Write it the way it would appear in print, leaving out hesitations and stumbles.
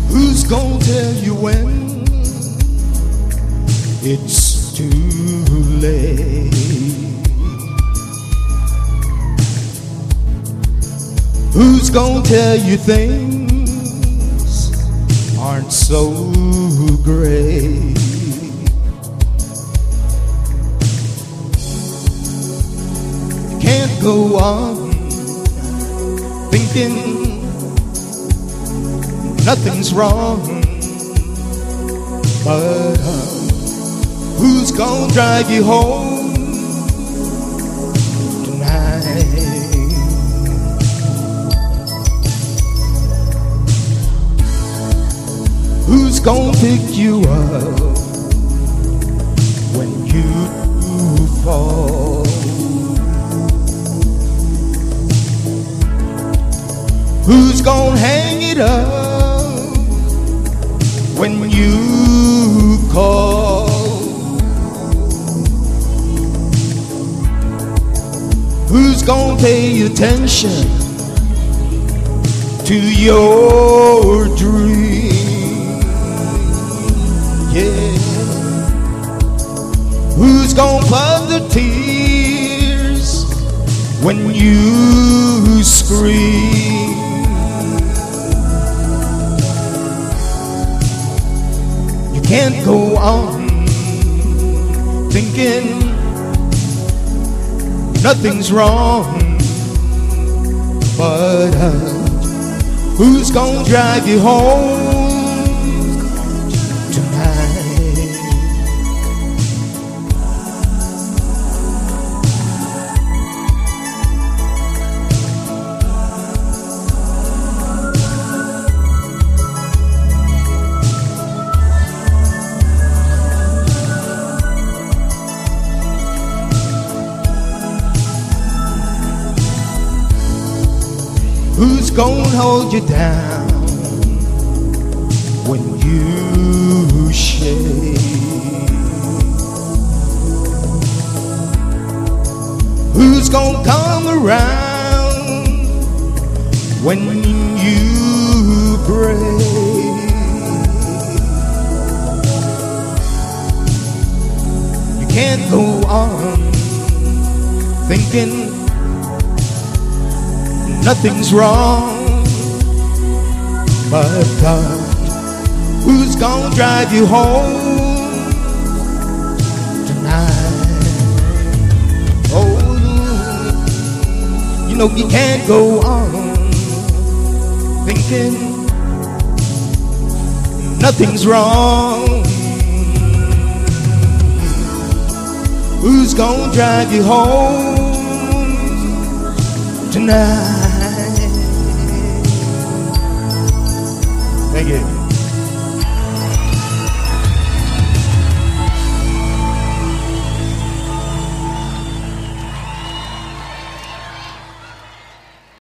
Who's gonna tell you when it's too late? Who's gonna tell you things aren't so great? You can't go on thinking nothing's wrong, but who's gonna drive you home tonight? Who's gonna pick you up when you fall? Who's gonna hang it up when you call? Who's gonna pay attention to your dream? Yeah. Who's gonna plug the tears when you scream? You can't go on thinking nothing's wrong, but who's gonna drive you home tonight? Who's gonna hold you down when you shake? Who's gonna come around when you break? You can't go on thinking nothing's wrong, but who's gonna drive you home tonight? Oh, you know you can't go on thinking nothing's wrong. Who's gonna drive you home tonight?